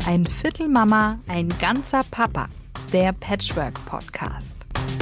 Ein Viertel Mama, ein ganzer Papa. Der Patchwork-Podcast.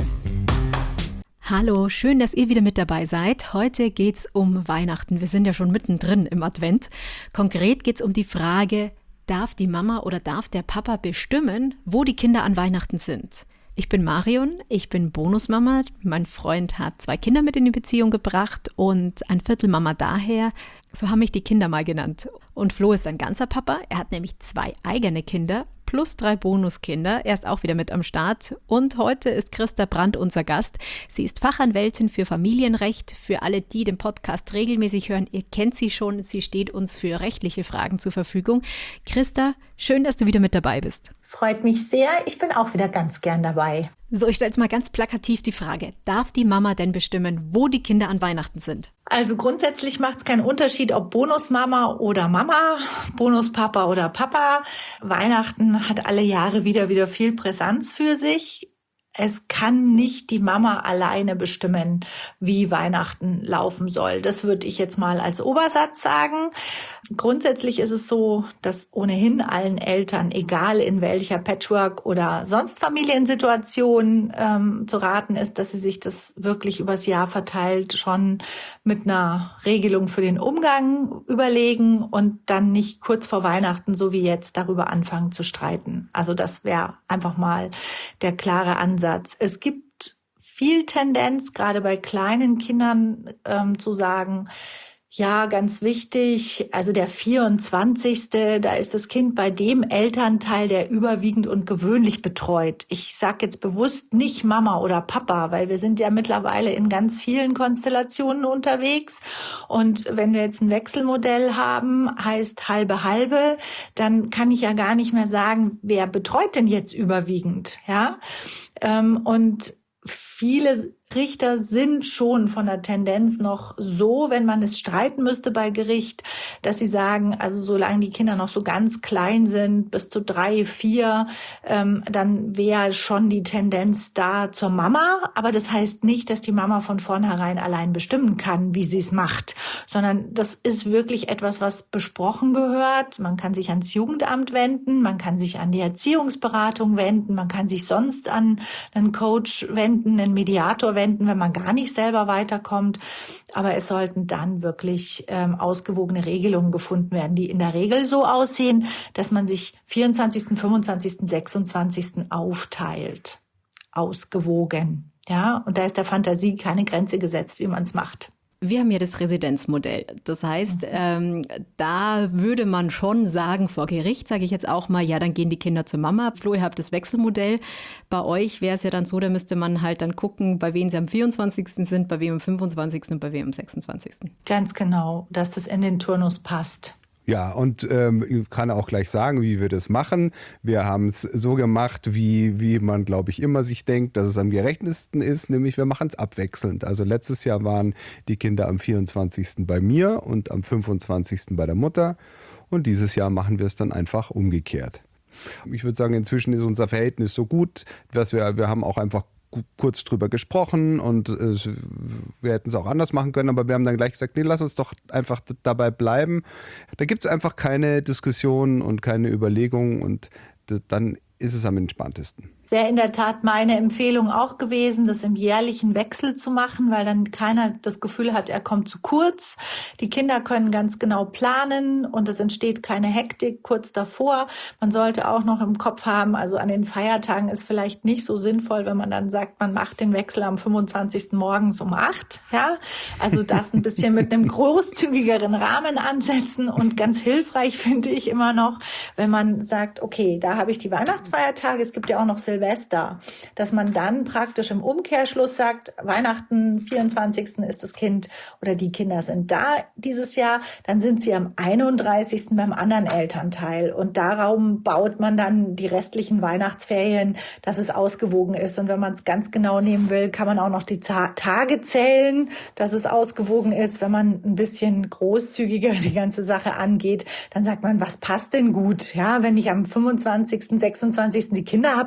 Hallo, schön, dass ihr wieder mit dabei seid. Heute geht's um Weihnachten. Wir sind ja schon mittendrin im Advent. Konkret geht's um die Frage, darf die Mama oder darf der Papa bestimmen, wo die Kinder an Weihnachten sind? Ich bin Marion, ich bin Bonusmama. Mein Freund hat 2 Kinder mit in die Beziehung gebracht und ein Viertelmama daher. So haben mich die Kinder mal genannt. Und Flo ist ein ganzer Papa. Er hat nämlich 2 eigene Kinder plus 3 Bonuskinder. Er ist auch wieder mit am Start. Und heute ist Christa Brandt unser Gast. Sie ist Fachanwältin für Familienrecht. Für alle, die den Podcast regelmäßig hören, ihr kennt sie schon. Sie steht uns für rechtliche Fragen zur Verfügung. Christa, schön, dass du wieder mit dabei bist. Freut mich sehr. Ich bin auch wieder ganz gern dabei. So, ich stelle jetzt mal ganz plakativ die Frage. Darf die Mama denn bestimmen, wo die Kinder an Weihnachten sind? Also grundsätzlich macht es keinen Unterschied, ob Bonusmama oder Mama, Bonuspapa oder Papa. Weihnachten hat alle Jahre wieder viel Brisanz für sich. Es kann nicht die Mama alleine bestimmen, wie Weihnachten laufen soll. Das würde ich jetzt mal als Obersatz sagen. Grundsätzlich ist es so, dass ohnehin allen Eltern, egal in welcher Patchwork- oder sonst Familiensituation zu raten ist, dass sie sich das wirklich übers Jahr verteilt schon mit einer Regelung für den Umgang überlegen und dann nicht kurz vor Weihnachten, so wie jetzt, darüber anfangen zu streiten. Also das wäre einfach mal der klare Ansatz. Es gibt viel Tendenz, gerade bei kleinen Kindern, zu sagen, ja, ganz wichtig, also der 24., da ist das Kind bei dem Elternteil, der überwiegend und gewöhnlich betreut. Ich sage jetzt bewusst nicht Mama oder Papa, weil wir sind ja mittlerweile in ganz vielen Konstellationen unterwegs. Und wenn wir jetzt ein Wechselmodell haben, heißt halbe, dann kann ich ja gar nicht mehr sagen, wer betreut denn jetzt überwiegend, ja? Und viele Richter sind schon von der Tendenz noch so, wenn man es streiten müsste bei Gericht, dass sie sagen, also solange die Kinder noch so ganz klein sind, bis zu 3, 4, dann wäre schon die Tendenz da zur Mama. Aber das heißt nicht, dass die Mama von vornherein allein bestimmen kann, wie sie es macht, sondern das ist wirklich etwas, was besprochen gehört. Man kann sich ans Jugendamt wenden, man kann sich an die Erziehungsberatung wenden, man kann sich sonst an einen Coach wenden, einen Mediator wenden, wenn man gar nicht selber weiterkommt. Aber es sollten dann wirklich ausgewogene Regelungen gefunden werden, die in der Regel so aussehen, dass man sich 24., 25., 26. aufteilt. Ausgewogen. Ja, und da ist der Fantasie keine Grenze gesetzt, wie man es macht. Wir haben ja das Residenzmodell. Das heißt, da würde man schon sagen, vor Gericht sage ich jetzt auch mal, ja, dann gehen die Kinder zur Mama. Flo, ihr habt das Wechselmodell. Bei euch wäre es ja dann so, da müsste man halt dann gucken, bei wem sie am 24. sind, bei wem am 25. und bei wem am 26. Ganz genau, dass das in den Turnus passt. Ja, und ich kann auch gleich sagen, wie wir das machen. Wir haben es so gemacht, wie man, glaube ich, immer sich denkt, dass es am gerechtesten ist, nämlich wir machen es abwechselnd. Also letztes Jahr waren die Kinder am 24. bei mir und am 25. bei der Mutter und dieses Jahr machen wir es dann einfach umgekehrt. Ich würde sagen, inzwischen ist unser Verhältnis so gut, dass wir haben auch einfach kurz drüber gesprochen und wir hätten es auch anders machen können, aber wir haben dann gleich gesagt, nee, lass uns doch einfach dabei bleiben. Da gibt es einfach keine Diskussion und keine Überlegung und dann ist es am entspanntesten. Wäre in der Tat meine Empfehlung auch gewesen, das im jährlichen Wechsel zu machen, weil dann keiner das Gefühl hat, er kommt zu kurz. Die Kinder können ganz genau planen und es entsteht keine Hektik kurz davor. Man sollte auch noch im Kopf haben, also an den Feiertagen ist vielleicht nicht so sinnvoll, wenn man dann sagt, man macht den Wechsel am 25. morgens um 8. Ja? Also das ein bisschen mit einem großzügigeren Rahmen ansetzen und ganz hilfreich finde ich immer noch, wenn man sagt, okay, da habe ich die Weihnachtsfeiertage, es gibt ja auch noch Silvester, dass man dann praktisch im Umkehrschluss sagt, Weihnachten, 24. ist das Kind oder die Kinder sind da dieses Jahr, dann sind sie am 31. beim anderen Elternteil und darum baut man dann die restlichen Weihnachtsferien, dass es ausgewogen ist und wenn man es ganz genau nehmen will, kann man auch noch die Tage zählen, dass es ausgewogen ist. Wenn man ein bisschen großzügiger die ganze Sache angeht, dann sagt man, was passt denn gut? Ja, wenn ich am 25., 26. die Kinder habe,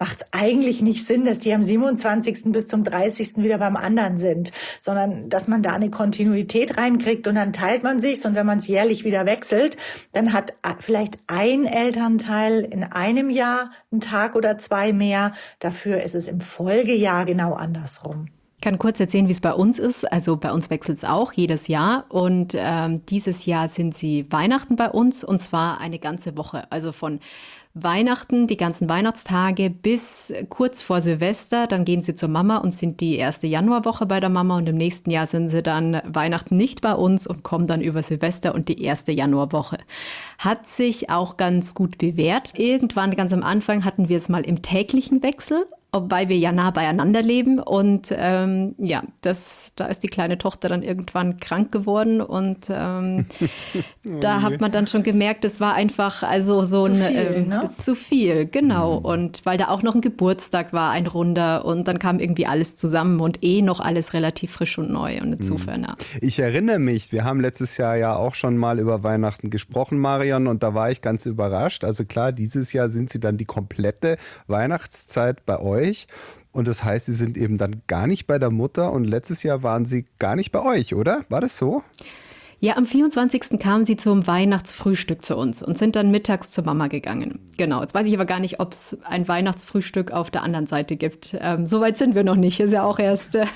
macht es eigentlich nicht Sinn, dass die am 27. bis zum 30. wieder beim anderen sind, sondern dass man da eine Kontinuität reinkriegt und dann teilt man sich's und wenn man es jährlich wieder wechselt, dann hat vielleicht ein Elternteil in einem Jahr einen Tag oder 2 mehr. Dafür ist es im Folgejahr genau andersrum. Ich kann kurz erzählen, wie es bei uns ist. Also bei uns wechselt es auch jedes Jahr und dieses Jahr sind sie Weihnachten bei uns und zwar eine ganze Woche. Also von Weihnachten, die ganzen Weihnachtstage bis kurz vor Silvester. Dann gehen sie zur Mama und sind die erste Januarwoche bei der Mama und im nächsten Jahr sind sie dann Weihnachten nicht bei uns und kommen dann über Silvester und die erste Januarwoche. Hat sich auch ganz gut bewährt. Irgendwann ganz am Anfang hatten wir es mal im täglichen Wechsel, wobei wir ja nah beieinander leben und da ist die kleine Tochter dann irgendwann krank geworden und da hat man dann schon gemerkt, es war einfach also so zu viel, genau. Und weil da auch noch ein Geburtstag war, ein runder und dann kam irgendwie alles zusammen und noch alles relativ frisch und neu und insofern. Ja. Ich erinnere mich, wir haben letztes Jahr ja auch schon mal über Weihnachten gesprochen, Marion, und da war ich ganz überrascht. Also klar, dieses Jahr sind sie dann die komplette Weihnachtszeit bei euch. Und das heißt, sie sind eben dann gar nicht bei der Mutter und letztes Jahr waren sie gar nicht bei euch, oder? War das so? Ja, am 24. kamen sie zum Weihnachtsfrühstück zu uns und sind dann mittags zur Mama gegangen. Genau, jetzt weiß ich aber gar nicht, ob es ein Weihnachtsfrühstück auf der anderen Seite gibt. Soweit sind wir noch nicht, ist ja auch erst, ist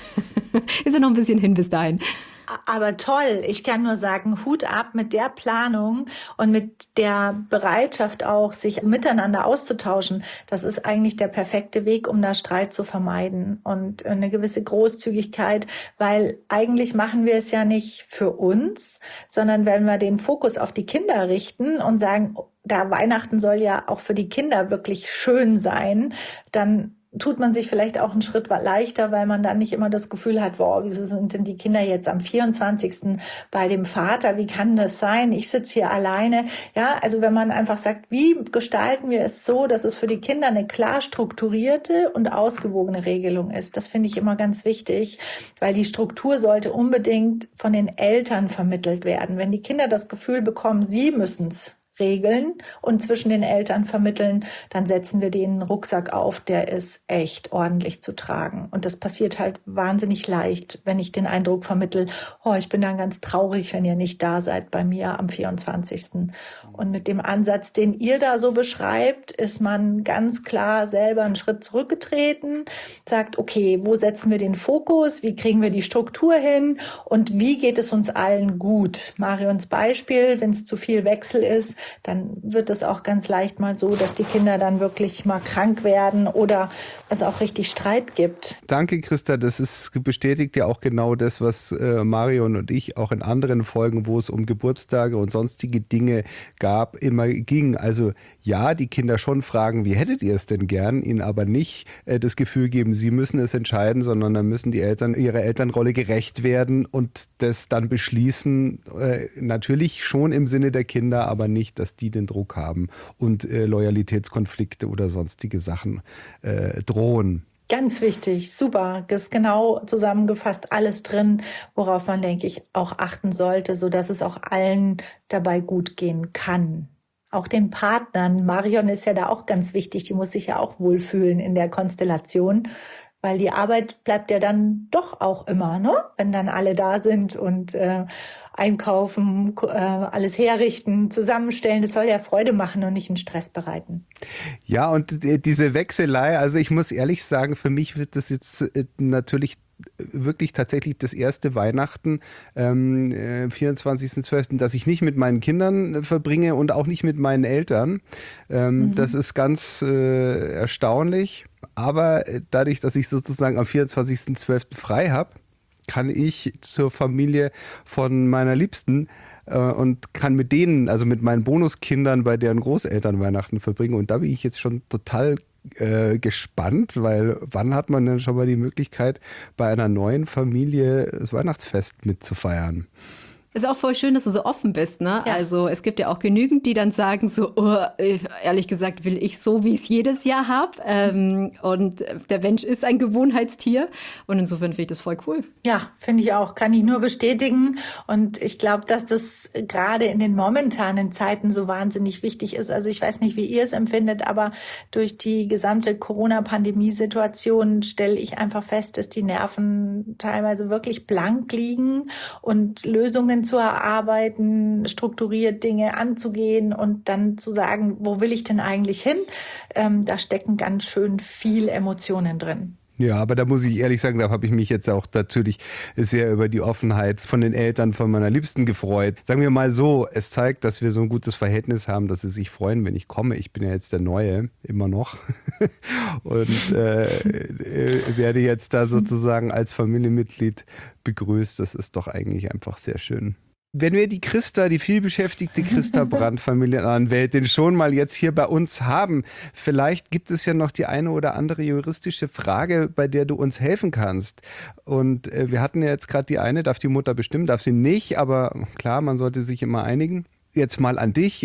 ja noch ein bisschen hin bis dahin. Aber toll, ich kann nur sagen, Hut ab mit der Planung und mit der Bereitschaft auch, sich miteinander auszutauschen. Das ist eigentlich der perfekte Weg, um da Streit zu vermeiden und eine gewisse Großzügigkeit, weil eigentlich machen wir es ja nicht für uns, sondern wenn wir den Fokus auf die Kinder richten und sagen, da Weihnachten soll ja auch für die Kinder wirklich schön sein, dann tut man sich vielleicht auch einen Schritt leichter, weil man dann nicht immer das Gefühl hat, wow, wieso sind denn die Kinder jetzt am 24. bei dem Vater? Wie kann das sein? Ich sitze hier alleine. Ja, also wenn man einfach sagt, wie gestalten wir es so, dass es für die Kinder eine klar strukturierte und ausgewogene Regelung ist. Das finde ich immer ganz wichtig, weil die Struktur sollte unbedingt von den Eltern vermittelt werden. Wenn die Kinder das Gefühl bekommen, sie müssen es regeln und zwischen den Eltern vermitteln, dann setzen wir den Rucksack auf, der ist echt ordentlich zu tragen. Und das passiert halt wahnsinnig leicht, wenn ich den Eindruck vermittle, oh, ich bin dann ganz traurig, wenn ihr nicht da seid bei mir am 24. Und mit dem Ansatz, den ihr da so beschreibt, ist man ganz klar selber einen Schritt zurückgetreten, sagt, okay, wo setzen wir den Fokus, wie kriegen wir die Struktur hin und wie geht es uns allen gut? Marions Beispiel, wenn es zu viel Wechsel ist, dann wird es auch ganz leicht mal so, dass die Kinder dann wirklich mal krank werden oder es auch richtig Streit gibt. Danke, Christa. Bestätigt ja auch genau das, was Marion und ich auch in anderen Folgen, wo es um Geburtstage und sonstige Dinge gab, immer ging. Also ja, die Kinder schon fragen, wie hättet ihr es denn gern, ihnen aber nicht das Gefühl geben, sie müssen es entscheiden, sondern dann müssen die Eltern ihrer Elternrolle gerecht werden und das dann beschließen, natürlich schon im Sinne der Kinder, aber nicht, dass die den Druck haben und Loyalitätskonflikte oder sonstige Sachen drohen. Ganz wichtig, super, das ist genau zusammengefasst alles drin, worauf man, denke ich, auch achten sollte, sodass es auch allen dabei gut gehen kann. Auch den Partnern, Marion ist ja da auch ganz wichtig, die muss sich ja auch wohlfühlen in der Konstellation, weil die Arbeit bleibt ja dann doch auch immer, ne? Wenn dann alle da sind und einkaufen, alles herrichten, zusammenstellen. Das soll ja Freude machen und nicht einen Stress bereiten. Ja, und diese Wechselei, also ich muss ehrlich sagen, für mich wird das jetzt natürlich wirklich tatsächlich das erste Weihnachten, 24.12., dass ich nicht mit meinen Kindern verbringe und auch nicht mit meinen Eltern. Das ist ganz erstaunlich. Aber dadurch, dass ich sozusagen am 24.12. frei habe, kann ich zur Familie von meiner Liebsten und kann mit denen, also mit meinen Bonuskindern, bei deren Großeltern Weihnachten verbringen. Und da bin ich jetzt schon total gespannt, weil wann hat man denn schon mal die Möglichkeit, bei einer neuen Familie das Weihnachtsfest mitzufeiern? Ist auch voll schön, dass du so offen bist, ne? Ja. Also es gibt ja auch genügend, die dann sagen so, oh, ehrlich gesagt will ich so, wie ich es jedes Jahr habe. Und der Mensch ist ein Gewohnheitstier. Und insofern finde ich das voll cool. Ja, finde ich auch, kann ich nur bestätigen. Und ich glaube, dass das gerade in den momentanen Zeiten so wahnsinnig wichtig ist. Also ich weiß nicht, wie ihr es empfindet, aber durch die gesamte Corona-Pandemie-Situation stelle ich einfach fest, dass die Nerven teilweise wirklich blank liegen und Lösungen zu erarbeiten, strukturiert Dinge anzugehen und dann zu sagen, wo will ich denn eigentlich hin? Da stecken ganz schön viel Emotionen drin. Ja, aber da muss ich ehrlich sagen, da habe ich mich jetzt auch natürlich sehr über die Offenheit von den Eltern von meiner Liebsten gefreut. Sagen wir mal so, es zeigt, dass wir so ein gutes Verhältnis haben, dass sie sich freuen, wenn ich komme. Ich bin ja jetzt der Neue, immer noch. Und werde jetzt da sozusagen als Familienmitglied begrüßt. Das ist doch eigentlich einfach sehr schön. Wenn wir die Christa, die vielbeschäftigte Christa Brandt, Familienanwältin, schon mal jetzt hier bei uns haben, vielleicht gibt es ja noch die eine oder andere juristische Frage, bei der du uns helfen kannst. Und wir hatten ja jetzt gerade die eine, darf die Mutter bestimmen, darf sie nicht, aber klar, man sollte sich immer einigen. Jetzt mal an dich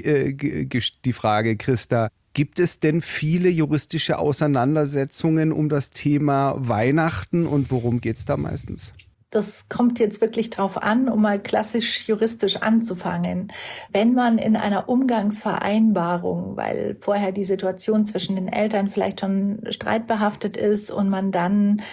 die Frage, Christa. Gibt es denn viele juristische Auseinandersetzungen um das Thema Weihnachten und worum geht es da meistens? Das kommt jetzt wirklich drauf an, um mal klassisch juristisch anzufangen. Wenn man in einer Umgangsvereinbarung, weil vorher die Situation zwischen den Eltern vielleicht schon streitbehaftet ist und man dann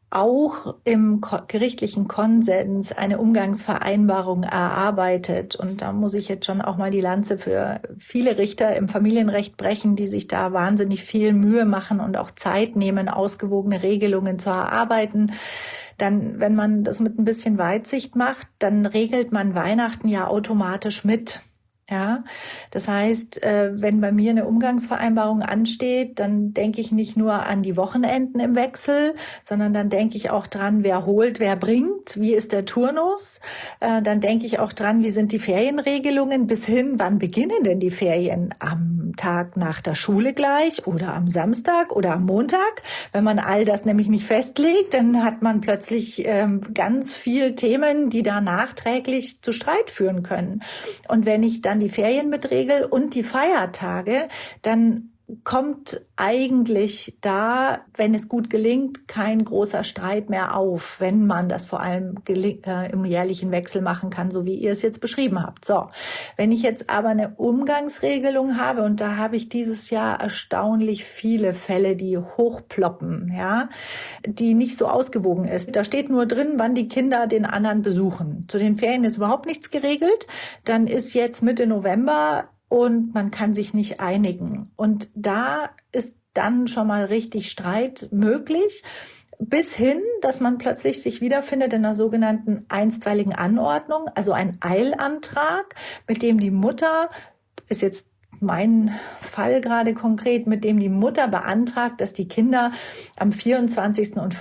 auch im gerichtlichen Konsens eine Umgangsvereinbarung erarbeitet. Und da muss ich jetzt schon auch mal die Lanze für viele Richter im Familienrecht brechen, die sich da wahnsinnig viel Mühe machen und auch Zeit nehmen, ausgewogene Regelungen zu erarbeiten. Dann, wenn man das mit ein bisschen Weitsicht macht, dann regelt man Weihnachten ja automatisch mit. Ja, das heißt, wenn bei mir eine Umgangsvereinbarung ansteht, dann denke ich nicht nur an die Wochenenden im Wechsel, sondern dann denke ich auch dran, wer holt, wer bringt, wie ist der Turnus. Dann denke ich auch dran, wie sind die Ferienregelungen bis hin, wann beginnen denn die Ferien? Am Tag nach der Schule gleich oder am Samstag oder am Montag? Wenn man all das nämlich nicht festlegt, dann hat man plötzlich ganz viel Themen, die da nachträglich zu Streit führen können. Und wenn ich dann die Ferien mitregel und die Feiertage, dann kommt eigentlich da, wenn es gut gelingt, kein großer Streit mehr auf, wenn man das vor allem im jährlichen Wechsel machen kann, so wie ihr es jetzt beschrieben habt. So, wenn ich jetzt aber eine Umgangsregelung habe, und da habe ich dieses Jahr erstaunlich viele Fälle, die hochploppen, ja, die nicht so ausgewogen ist. Da steht nur drin, wann die Kinder den anderen besuchen. Zu den Ferien ist überhaupt nichts geregelt. Dann ist jetzt Mitte November und man kann sich nicht einigen. Und da ist dann schon mal richtig Streit möglich, bis hin, dass man plötzlich sich wiederfindet in einer sogenannten einstweiligen Anordnung, also ein Eilantrag, mit dem die Mutter, ist jetzt mein Fall gerade konkret, mit dem die Mutter beantragt, dass die Kinder am 24. und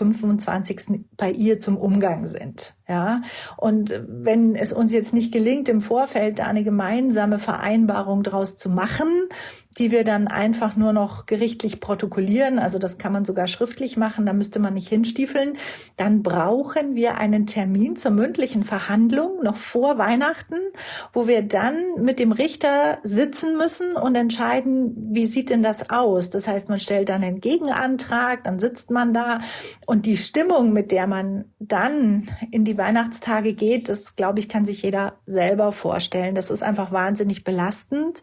25. bei ihr zum Umgang sind. Ja, und wenn es uns jetzt nicht gelingt, im Vorfeld da eine gemeinsame Vereinbarung draus zu machen, die wir dann einfach nur noch gerichtlich protokollieren, also das kann man sogar schriftlich machen, da müsste man nicht hinstiefeln, dann brauchen wir einen Termin zur mündlichen Verhandlung noch vor Weihnachten, wo wir dann mit dem Richter sitzen müssen und entscheiden, wie sieht denn das aus? Das heißt, man stellt dann einen Gegenantrag, dann sitzt man da und die Stimmung, mit der man dann in die Weihnachtstage geht, das, glaube ich, kann sich jeder selber vorstellen. Das ist einfach wahnsinnig belastend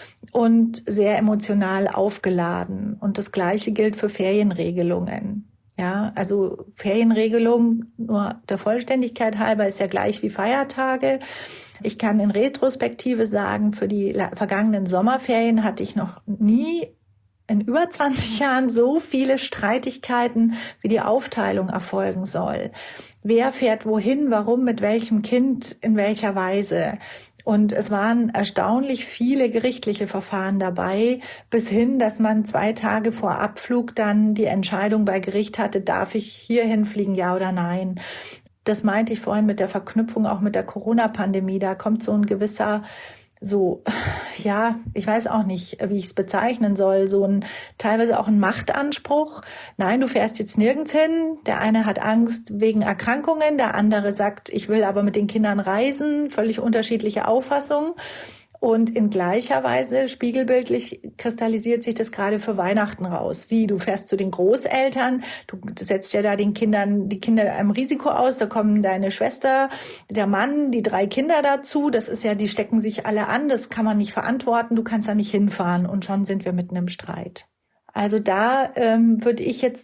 und sehr emotional aufgeladen. Und das Gleiche gilt für Ferienregelungen. Ja, also Ferienregelung, nur der Vollständigkeit halber, ist ja gleich wie Feiertage. Ich kann in Retrospektive sagen, für die vergangenen Sommerferien hatte ich noch nie in über 20 Jahren so viele Streitigkeiten, wie die Aufteilung erfolgen soll. Wer fährt wohin, warum, mit welchem Kind, in welcher Weise? Und es waren erstaunlich viele gerichtliche Verfahren dabei, bis hin, dass man 2 Tage vor Abflug dann die Entscheidung bei Gericht hatte, darf ich hierhin fliegen, ja oder nein? Das meinte ich vorhin mit der Verknüpfung auch mit der Corona-Pandemie. Da kommt so ein gewisser so, ja, ich weiß auch nicht, wie ich es bezeichnen soll, teilweise auch ein Machtanspruch. Nein, du fährst jetzt nirgends hin. Der eine hat Angst wegen Erkrankungen, der andere sagt, ich will aber mit den Kindern reisen. Völlig unterschiedliche Auffassungen. Und in gleicher Weise, spiegelbildlich, kristallisiert sich das gerade für Weihnachten raus. Wie, du fährst zu den Großeltern, du setzt ja da die Kinder einem Risiko aus, da kommen deine Schwester, der Mann, die 3 Kinder dazu, die stecken sich alle an, das kann man nicht verantworten, du kannst da nicht hinfahren und schon sind wir mitten im Streit. Also da würde ich jetzt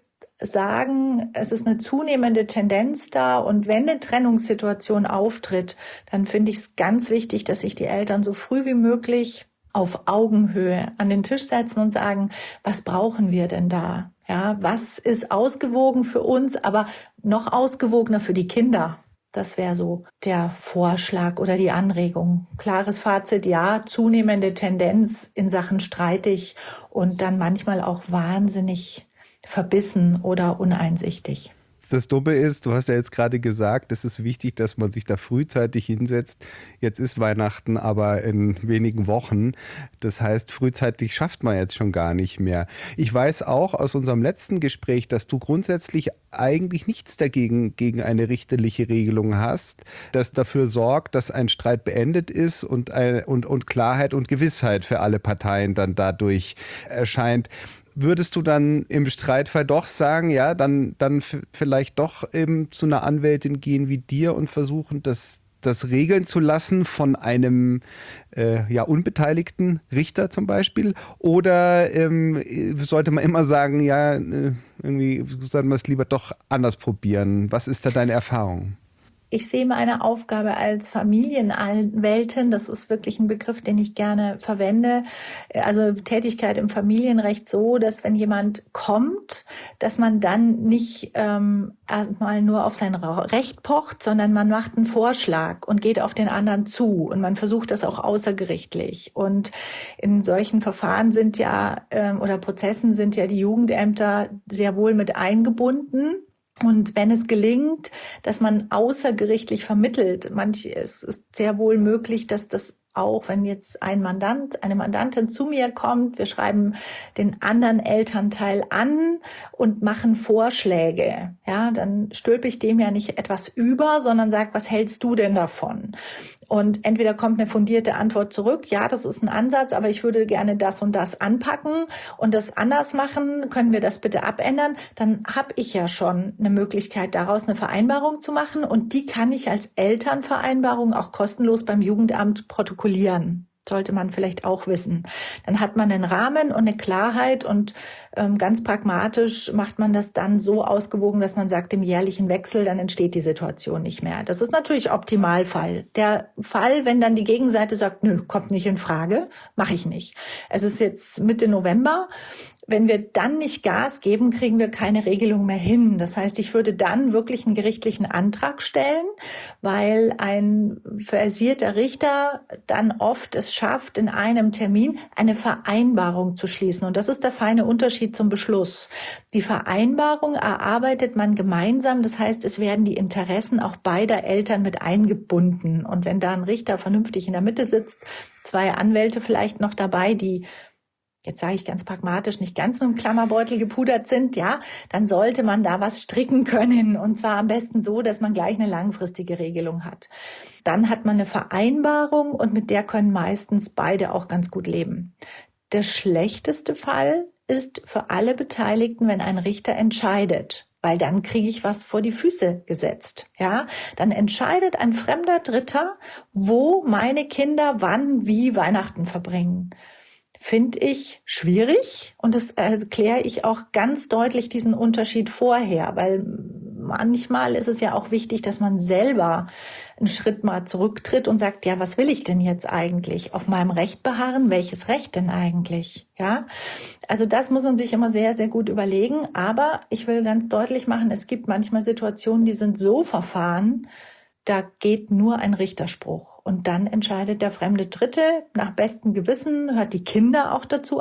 sagen, es ist eine zunehmende Tendenz da und wenn eine Trennungssituation auftritt, dann finde ich es ganz wichtig, dass sich die Eltern so früh wie möglich auf Augenhöhe an den Tisch setzen und sagen, was brauchen wir denn da? Ja, was ist ausgewogen für uns, aber noch ausgewogener für die Kinder? Das wäre so der Vorschlag oder die Anregung. Klares Fazit, ja, zunehmende Tendenz in Sachen streitig und dann manchmal auch wahnsinnig verbissen oder uneinsichtig. Das Dumme ist, du hast ja jetzt gerade gesagt, es ist wichtig, dass man sich da frühzeitig hinsetzt. Jetzt ist Weihnachten aber in wenigen Wochen. Das heißt, frühzeitig schafft man jetzt schon gar nicht mehr. Ich weiß auch aus unserem letzten Gespräch, dass du grundsätzlich eigentlich nichts dagegen gegen eine richterliche Regelung hast, das dafür sorgt, dass ein Streit beendet ist und Klarheit und Gewissheit für alle Parteien dann dadurch erscheint. Würdest du dann im Streitfall doch sagen, ja, dann vielleicht doch eben zu einer Anwältin gehen wie dir und versuchen, das regeln zu lassen von einem unbeteiligten Richter zum Beispiel? Oder sollte man immer sagen, ja, irgendwie sollten wir es lieber doch anders probieren? Was ist da deine Erfahrung? Ich sehe meine Aufgabe als Familienanwältin, das ist wirklich ein Begriff, den ich gerne verwende, also Tätigkeit im Familienrecht so, dass wenn jemand kommt, dass man dann nicht erstmal nur auf sein Recht pocht, sondern man macht einen Vorschlag und geht auf den anderen zu und man versucht das auch außergerichtlich. Und in solchen Verfahren oder Prozessen sind ja die Jugendämter sehr wohl mit eingebunden. Und wenn es gelingt, dass man außergerichtlich vermittelt, es ist sehr wohl möglich, dass das auch, wenn jetzt eine Mandantin zu mir kommt, wir schreiben den anderen Elternteil an und machen Vorschläge. Ja, dann stülpe ich dem ja nicht etwas über, sondern sage, was hältst du denn davon? Und entweder kommt eine fundierte Antwort zurück, ja, das ist ein Ansatz, aber ich würde gerne das und das anpacken und das anders machen, können wir das bitte abändern? Dann habe ich ja schon eine Möglichkeit, daraus eine Vereinbarung zu machen und die kann ich als Elternvereinbarung auch kostenlos beim Jugendamt protokollieren. Sollte man vielleicht auch wissen. Dann hat man einen Rahmen und eine Klarheit und ganz pragmatisch macht man das dann so ausgewogen, dass man sagt, im jährlichen Wechsel, dann entsteht die Situation nicht mehr. Das ist natürlich Optimalfall. Der Fall, wenn dann die Gegenseite sagt, nö, kommt nicht in Frage, mache ich nicht. Es ist jetzt Mitte November. Wenn wir dann nicht Gas geben, kriegen wir keine Regelung mehr hin. Das heißt, ich würde dann wirklich einen gerichtlichen Antrag stellen, weil ein versierter Richter dann oft es schafft, in einem Termin eine Vereinbarung zu schließen. Und das ist der feine Unterschied zum Beschluss. Die Vereinbarung erarbeitet man gemeinsam. Das heißt, es werden die Interessen auch beider Eltern mit eingebunden. Und wenn da ein Richter vernünftig in der Mitte sitzt, 2 Anwälte vielleicht noch dabei, die, jetzt sage ich ganz pragmatisch, nicht ganz mit dem Klammerbeutel gepudert sind, ja, dann sollte man da was stricken können. Und zwar am besten so, dass man gleich eine langfristige Regelung hat. Dann hat man eine Vereinbarung und mit der können meistens beide auch ganz gut leben. Der schlechteste Fall ist für alle Beteiligten, wenn ein Richter entscheidet. Weil dann kriege ich was vor die Füße gesetzt. Ja, dann entscheidet ein fremder Dritter, wo meine Kinder wann wie Weihnachten verbringen. Finde ich schwierig und das erkläre ich auch ganz deutlich diesen Unterschied vorher, weil manchmal ist es ja auch wichtig, dass man selber einen Schritt mal zurücktritt und sagt, ja, was will ich denn jetzt eigentlich? Auf meinem Recht beharren? Welches Recht denn eigentlich? Ja, also das muss man sich immer sehr, sehr gut überlegen, aber ich will ganz deutlich machen, es gibt manchmal Situationen, die sind so verfahren, da geht nur ein Richterspruch und dann entscheidet der fremde Dritte nach bestem Gewissen, hört die Kinder auch dazu an,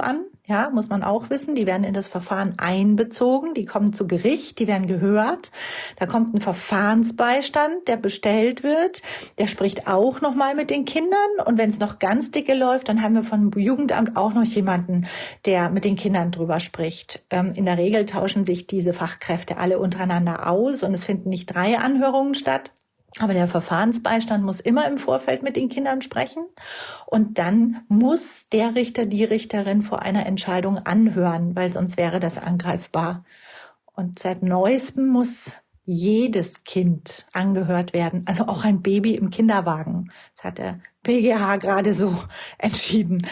Ja, muss man auch wissen. Die werden in das Verfahren einbezogen, die kommen zu Gericht, die werden gehört. Da kommt ein Verfahrensbeistand, der bestellt wird. Der spricht auch nochmal mit den Kindern. Und wenn es noch ganz dicke läuft, dann haben wir vom Jugendamt auch noch jemanden, der mit den Kindern drüber spricht. In der Regel tauschen sich diese Fachkräfte alle untereinander aus und es finden nicht 3 Anhörungen statt. Aber der Verfahrensbeistand muss immer im Vorfeld mit den Kindern sprechen und dann muss der Richter, die Richterin vor einer Entscheidung anhören, weil sonst wäre das angreifbar. Und seit Neuestem muss jedes Kind angehört werden, also auch ein Baby im Kinderwagen. Das hat der BGH gerade so entschieden.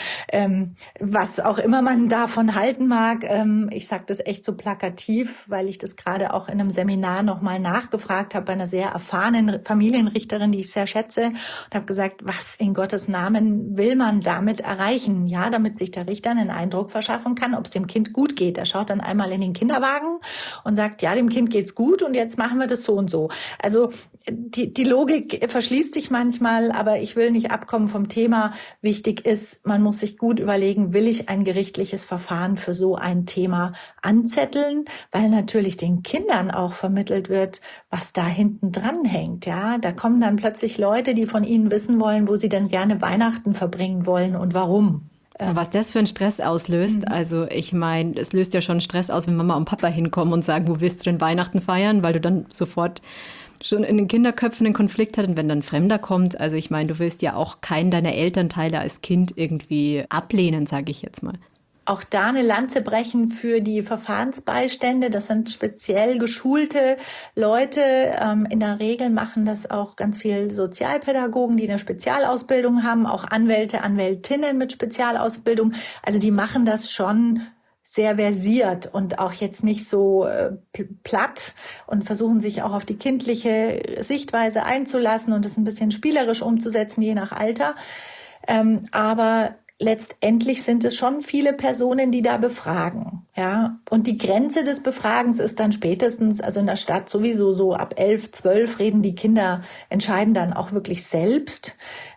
Was auch immer man davon halten mag, ich sage das echt so plakativ, weil ich das gerade auch in einem Seminar nochmal nachgefragt habe bei einer sehr erfahrenen Familienrichterin, die ich sehr schätze, und habe gesagt, was in Gottes Namen will man damit erreichen? Ja, damit sich der Richter einen Eindruck verschaffen kann, ob es dem Kind gut geht. Er schaut dann einmal in den Kinderwagen und sagt, ja, dem Kind geht's gut und jetzt machen wir das so und so. Also die Logik verschließt sich manchmal, aber ich will nicht abkommen vom Thema. Wichtig ist, man muss sich gut überlegen, will ich ein gerichtliches Verfahren für so ein Thema anzetteln, weil natürlich den Kindern auch vermittelt wird, was da hinten dran hängt. Ja, da kommen dann plötzlich Leute, die von ihnen wissen wollen, wo sie denn gerne Weihnachten verbringen wollen und warum. Was das für einen Stress auslöst, also ich meine, es löst ja schon Stress aus, wenn Mama und Papa hinkommen und sagen, wo willst du denn Weihnachten feiern, weil du dann sofort schon in den Kinderköpfen einen Konflikt hast und wenn dann ein Fremder kommt, also ich meine, du willst ja auch keinen deiner Elternteile als Kind irgendwie ablehnen, sage ich jetzt mal. Auch da eine Lanze brechen für die Verfahrensbeistände. Das sind speziell geschulte Leute. In der Regel machen das auch ganz viel Sozialpädagogen, die eine Spezialausbildung haben, auch Anwälte, Anwältinnen mit Spezialausbildung. Also die machen das schon sehr versiert und auch jetzt nicht so platt und versuchen sich auch auf die kindliche Sichtweise einzulassen und das ein bisschen spielerisch umzusetzen, je nach Alter. Aber letztendlich sind es schon viele Personen, die da befragen, ja. Und die Grenze des Befragens ist dann spätestens, also in der Stadt sowieso so ab 11, 12 reden die Kinder, entscheiden dann auch wirklich selbst.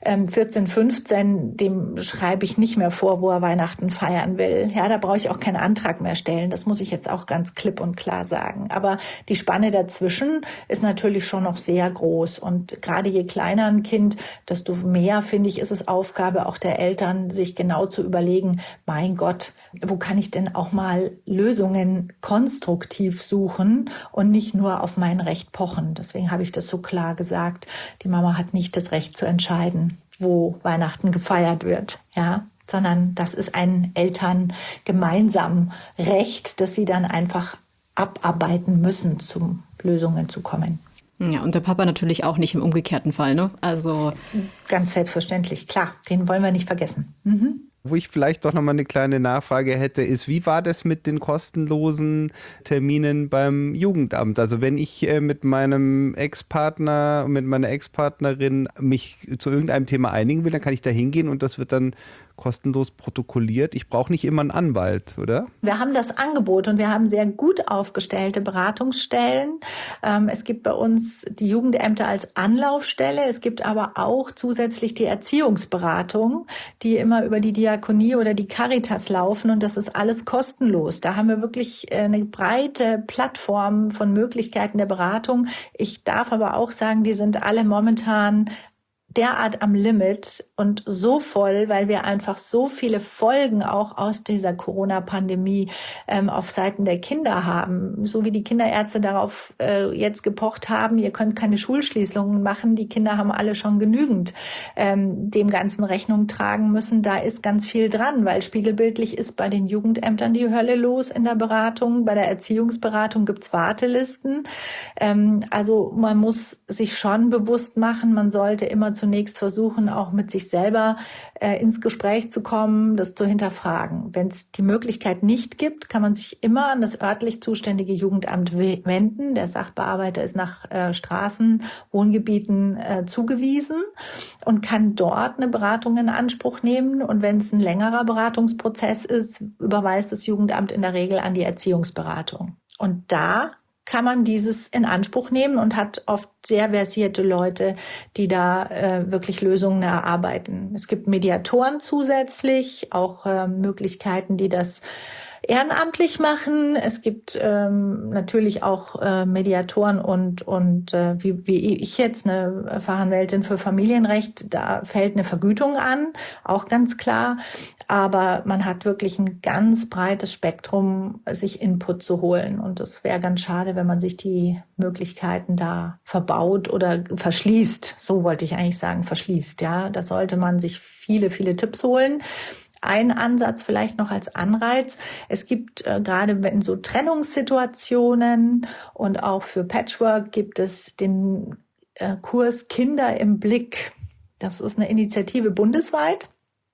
14, 15, dem schreibe ich nicht mehr vor, wo er Weihnachten feiern will. Ja, da brauche ich auch keinen Antrag mehr stellen. Das muss ich jetzt auch ganz klipp und klar sagen. Aber die Spanne dazwischen ist natürlich schon noch sehr groß. Und gerade je kleiner ein Kind, desto mehr, finde ich, ist es Aufgabe auch der Eltern, sich genau zu überlegen, mein Gott, wo kann ich denn auch mal Lösungen konstruktiv suchen und nicht nur auf mein Recht pochen. Deswegen habe ich das so klar gesagt. Die Mama hat nicht das Recht zu entscheiden, wo Weihnachten gefeiert wird, ja, sondern das ist ein Eltern gemeinsam Recht, das sie dann einfach abarbeiten müssen, zu Lösungen zu kommen. Ja, und der Papa natürlich auch nicht im umgekehrten Fall, ne? Also ganz selbstverständlich, klar, den wollen wir nicht vergessen. Wo ich vielleicht doch nochmal eine kleine Nachfrage hätte, ist, wie war das mit den kostenlosen Terminen beim Jugendamt? Also wenn ich mit meinem Ex-Partner, mit meiner Ex-Partnerin mich zu irgendeinem Thema einigen will, dann kann ich da hingehen und das wird dann kostenlos protokolliert. Ich brauche nicht immer einen Anwalt, oder? Wir haben das Angebot und wir haben sehr gut aufgestellte Beratungsstellen. Es gibt bei uns die Jugendämter als Anlaufstelle. Es gibt aber auch zusätzlich die Erziehungsberatung, die immer über die Diakonie oder die Caritas laufen und das ist alles kostenlos. Da haben wir wirklich eine breite Plattform von Möglichkeiten der Beratung. Ich darf aber auch sagen, die sind alle momentan derart am Limit und so voll, weil wir einfach so viele Folgen auch aus dieser Corona-Pandemie auf Seiten der Kinder haben. So wie die Kinderärzte darauf jetzt gepocht haben, ihr könnt keine Schulschließungen machen, die Kinder haben alle schon genügend dem Ganzen Rechnung tragen müssen. Da ist ganz viel dran, weil spiegelbildlich ist bei den Jugendämtern die Hölle los in der Beratung. Bei der Erziehungsberatung gibt's Wartelisten. Also man muss sich schon bewusst machen, man sollte immer zunächst versuchen, auch mit sich selber ins Gespräch zu kommen, das zu hinterfragen. Wenn es die Möglichkeit nicht gibt, kann man sich immer an das örtlich zuständige Jugendamt wenden. Der Sachbearbeiter ist nach Straßen, Wohngebieten zugewiesen und kann dort eine Beratung in Anspruch nehmen. Und wenn es ein längerer Beratungsprozess ist, überweist das Jugendamt in der Regel an die Erziehungsberatung. Und da kann man dieses in Anspruch nehmen und hat oft sehr versierte Leute, die da wirklich Lösungen erarbeiten. Es gibt Mediatoren zusätzlich, auch Möglichkeiten, die das ehrenamtlich machen. Es gibt natürlich auch Mediatoren und wie ich jetzt, eine Fachanwältin für Familienrecht, da fällt eine Vergütung an, auch ganz klar. Aber man hat wirklich ein ganz breites Spektrum, sich Input zu holen. Und es wäre ganz schade, wenn man sich die Möglichkeiten da verbaut oder verschließt. So wollte ich eigentlich sagen, verschließt. Ja, da sollte man sich viele, viele Tipps holen. Ein Ansatz vielleicht noch als Anreiz. Es gibt gerade in so Trennungssituationen und auch für Patchwork gibt es den Kurs Kinder im Blick. Das ist eine Initiative bundesweit.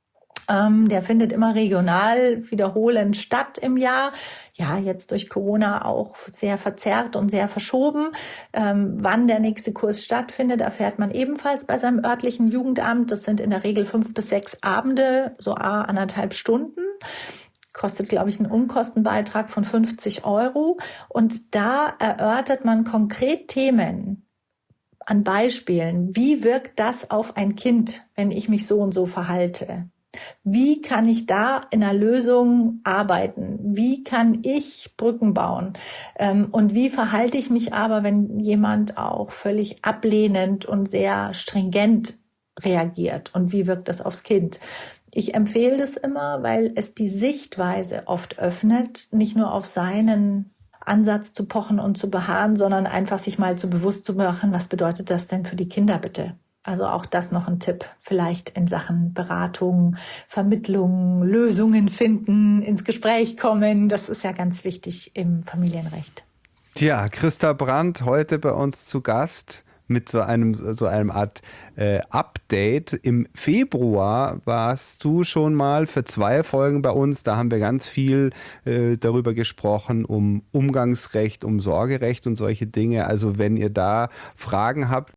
Der findet immer regional wiederholend statt im Jahr. Ja, jetzt durch Corona auch sehr verzerrt und sehr verschoben. Wann der nächste Kurs stattfindet, erfährt man ebenfalls bei seinem örtlichen Jugendamt. Das sind in der Regel 5 bis 6 Abende, so 1,5 Stunden. Kostet, glaube ich, einen Unkostenbeitrag von 50 €. Und da erörtert man konkret Themen an Beispielen. Wie wirkt das auf ein Kind, wenn ich mich so und so verhalte? Wie kann ich da in einer Lösung arbeiten? Wie kann ich Brücken bauen? Und wie verhalte ich mich aber, wenn jemand auch völlig ablehnend und sehr stringent reagiert? Und wie wirkt das aufs Kind? Ich empfehle das immer, weil es die Sichtweise oft öffnet, nicht nur auf seinen Ansatz zu pochen und zu beharren, sondern einfach sich mal zu bewusst zu machen, was bedeutet das denn für die Kinder bitte? Also auch das noch ein Tipp, vielleicht in Sachen Beratung, Vermittlung, Lösungen finden, ins Gespräch kommen. Das ist ja ganz wichtig im Familienrecht. Tja, Christa Brandt heute bei uns zu Gast mit so einem Art Update. Im Februar warst du schon mal für 2 Folgen bei uns. Da haben wir ganz viel darüber gesprochen, um Umgangsrecht, um Sorgerecht und solche Dinge. Also wenn ihr da Fragen habt,